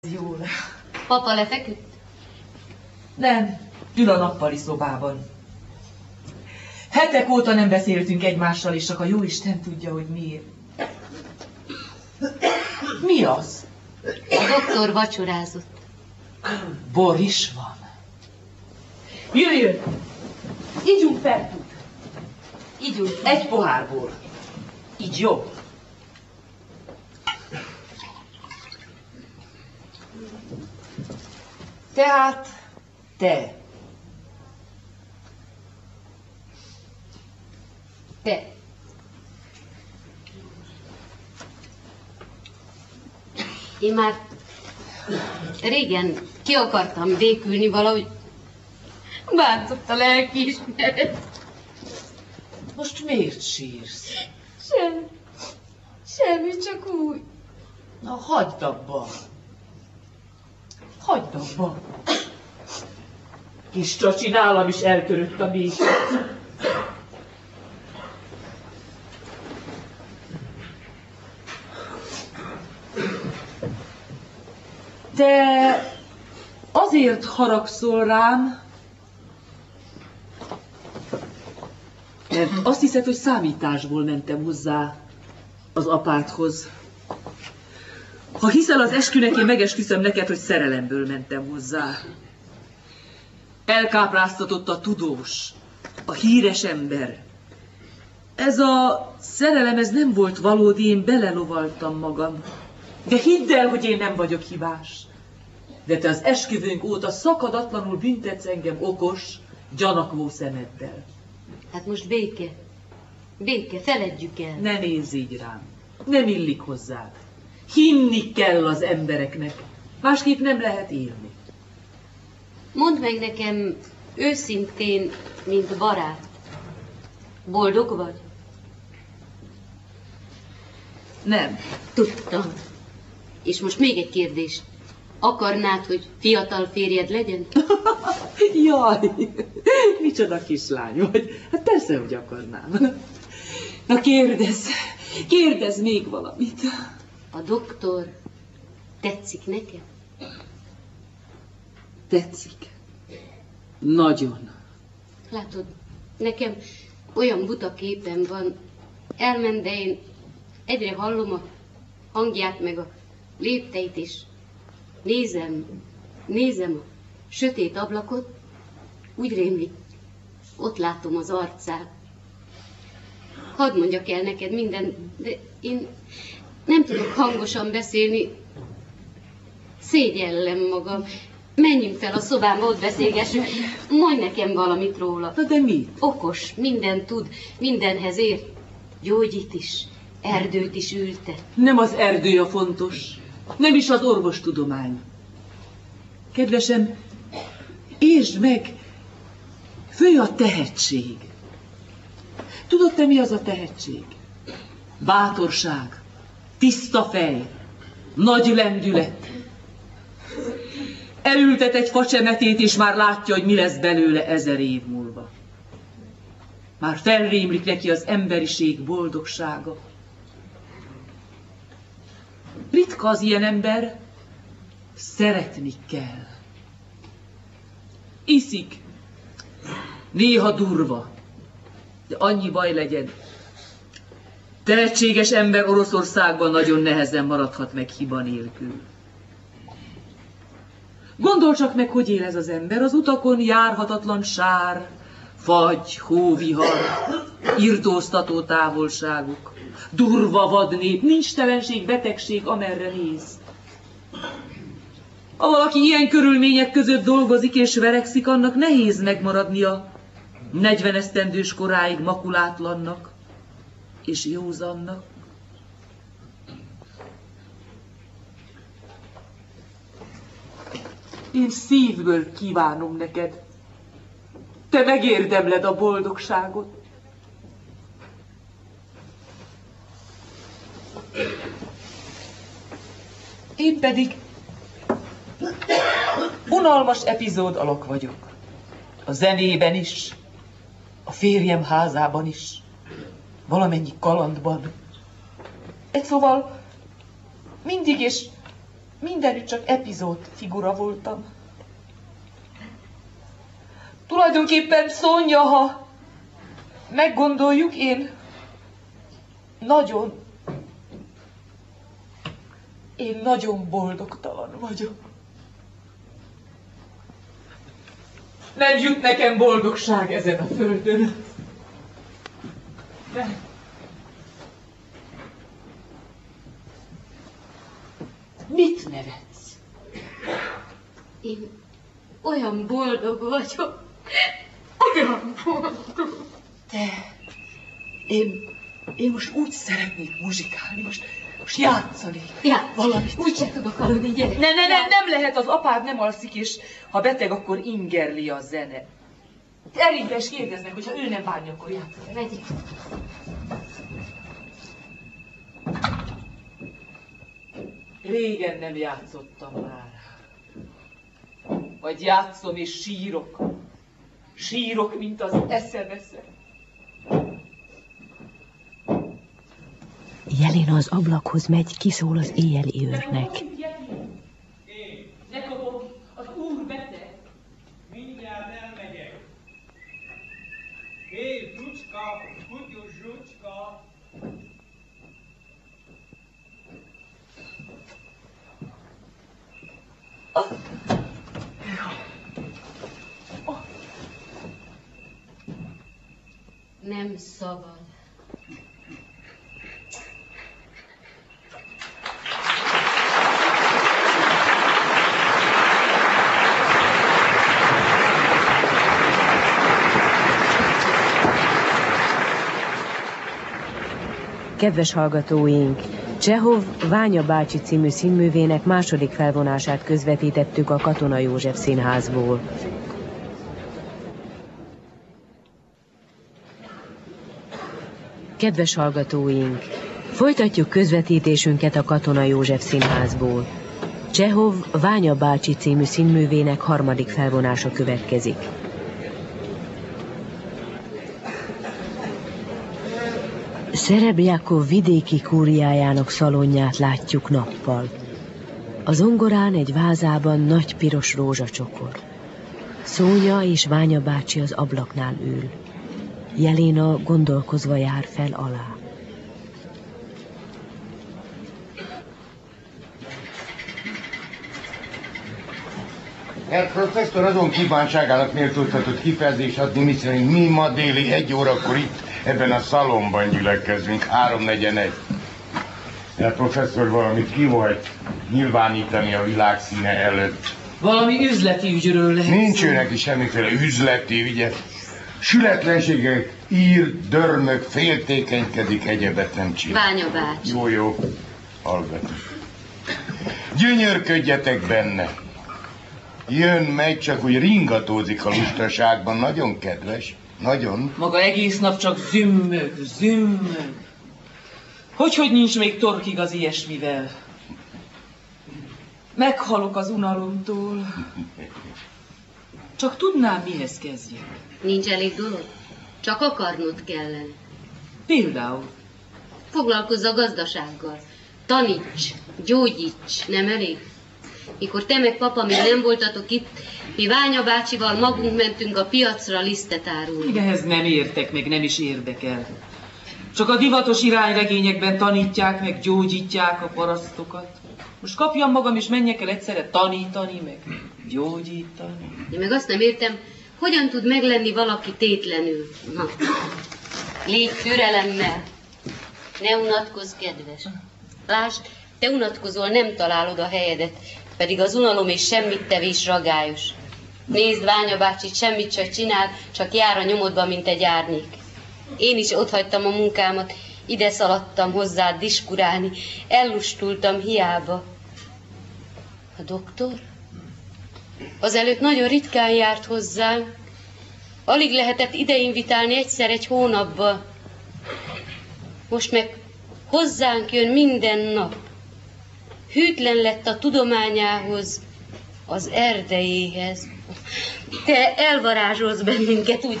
Jól. Papa lefeküdt? Nem, ül a nappali szobában. Hetek óta nem beszéltünk egymással, és csak a jóisten tudja, hogy miért. Mi az? A doktor vacsorázott. Bor is van. Jöjjön! Ígyunk fel. Ígyunk. Egy pohár bor. Így jobb. Tehát te. Te. Én már régen ki akartam békülni valahogy. Bántott a lelkiismeret. Most miért sírsz? Semmi, csak úgy. Na, hagyd abba. Hagyd abba. Kis csacsi, nálam is eltörött a békét. Te azért haragszol rám, mert azt hiszed, hogy számításból mentem hozzá az apádhoz. Ha hiszel az eskünek, én megesküszöm neked, hogy szerelemből mentem hozzá. Elkápráztatott a tudós, a híres ember. Ez a szerelem, ez nem volt valódi, én belelovaltam magam. De hidd el, hogy én nem vagyok hibás. De te az esküvőnk óta szakadatlanul büntetsz engem okos, gyanakvó szemeddel. Hát most béke. Béke, feledjük el. Ne nézz így rám. Nem illik hozzád. Hinni kell az embereknek. Másképp nem lehet élni. Mondd meg nekem őszintén, mint barát. Boldog vagy? Nem. Tudtam. És most még egy kérdés. Akarnád, hogy fiatal férjed legyen? Jaj, micsoda kislány vagy. Hát persze, hogy akarnám. Na kérdezz még valamit. A doktor tetszik nekem? Tetszik. Nagyon. Látod, nekem olyan buta képem van. Elment, de én egyre hallom a hangját, meg a lépteit is. Nézem a sötét ablakot, úgy rémlik, ott látom az arcát. Hadd mondjak el neked mindent, de én nem tudok hangosan beszélni. Szégyellem magam. Menjünk fel a szobámba, ott beszélgessünk. Mondj nekem valamit róla. Na de mit? Okos, mindent tud, mindenhez ért. Gyógyít is, erdőt is ültet. Nem az erdő a fontos, nem is az orvostudomány. Kedvesem, értsd meg, fő a tehetség. Tudod te, mi az a tehetség? Bátorság, tiszta fej, nagy lendület. Elültet egy facsemetét, és már látja, hogy mi lesz belőle 1000 év múlva. Már felrémlik neki az emberiség boldogsága. Ritka az ilyen ember, szeretni kell. Iszik, néha durva, de annyi baj legyen. Tehetséges ember Oroszországban nagyon nehezen maradhat meg hiba nélkül. Gondolj csak meg, hogy él ez az ember, az utakon járhatatlan sár, fagy, hóvihar, irtóztató távolságok, durva vadnép, nincs telenség, betegség, amerre néz. Ha valaki ilyen körülmények között dolgozik és verekszik, annak nehéz megmaradnia 40 esztendős koráig makulátlannak és józannak. Én szívből kívánom neked. Te megérdemled a boldogságot. Én pedig unalmas epizód alak vagyok. A zenében is, a férjem házában is, valamennyi kalandban. Egy szóval mindig és mindenütt csak epizód figura voltam. Tulajdonképpen Szonya, ha meggondoljuk, én nagyon boldogtalan vagyok. Nem jut nekem boldogság ezen a földön. Nem. Mit nevetsz? Én olyan boldog vagyok. Olyan boldog. Te, én most úgy szeretnék muzsikálni, most játszani. Valamit. Úgy sem tudok aludni, gyere. Nem lehet, az apád nem alszik, és ha beteg, akkor ingerli a zene. Elég is kérdeznek, hogyha ő nem bánja, akkor játszani. Megyek. Régen nem játszottam már. Vagy játszom és sírok. Sírok, mint az eszem. Jelena az ablakhoz megy, kiszól az éjjeli őrnek. Ne kopogj, az úr beteg. Mindjárt elmegyek. Hé, Zsucska, kutyus Zsucska! Nem szabad. Kedves hallgatóink! Csehov Ványa bácsi című színművének második felvonását közvetítettük a Katona József Színházból. Kedves hallgatóink! Folytatjuk közvetítésünket a Katona József Színházból. Csehov Ványa bácsi című színművének harmadik felvonása következik. Szerebjakov vidéki kúriájának szalonját látjuk nappal. A zongorán egy vázában nagy piros rózsacsokor. Szonya és Ványa bácsi az ablaknál ül. Jelena gondolkozva jár fel alá. Herr professzor azon kívánságának méltóztatott kifejezést adni, miszerint mi ma déli 1 órakor itt ebben a szalomban gyülekezünk, 3:41. Herr professzor valamit kívánhat nyilvánítani a világ színe előtt. Valami üzleti ügyről lehet. Nincs ő neki semmiféle üzleti ügye. Sületlenségek, ír, dörmög, féltékenykedik, egyebet nem csinál. Ványa bácsi. Jó, hallgatok. Gyönyörködjetek benne. Jön, megy, csak úgy ringatózik a lustaságban, nagyon kedves, nagyon. Maga egész nap csak zümmög. Hogy nincs még torkig az ilyesmivel? Meghalok az unalomtól. Csak tudnám, mihez kezdjek. Nincs elég dolog? Csak akarnod kellene. Például? Foglalkozz a gazdasággal. Taníts, gyógyíts, nem elég? Mikor te meg papa még nem voltatok itt, mi Ványa bácsival magunk mentünk a piacra lisztet árulni. Ehhez nem értek, meg nem is érdekel. Csak a divatos irányregényekben tanítják, meg gyógyítják a parasztokat. Most kapjam magam, és menjek el egyszerre tanítani, meg gyógyítani. Én meg azt nem értem, hogyan tud meglenni valaki tétlenül. Na, légy türelemmel. Ne unatkozz, kedves. Lásd, te unatkozol, nem találod a helyedet, pedig az unalom és semmittevés ragályos. Nézd, Ványa bácsit, semmit sem csinál, csak jár a nyomodba, mint egy árnyék. Én is otthagytam a munkámat, ide szaladtam hozzád diskurálni, ellustultam hiába. A doktor? Azelőtt nagyon ritkán járt hozzánk. Alig lehetett ide invitálni egyszer egy hónapba. Most meg hozzánk jön minden nap. Hűtlen lett a tudományához, az erdejéhez. Te elvarázsolsz bennünket, úgy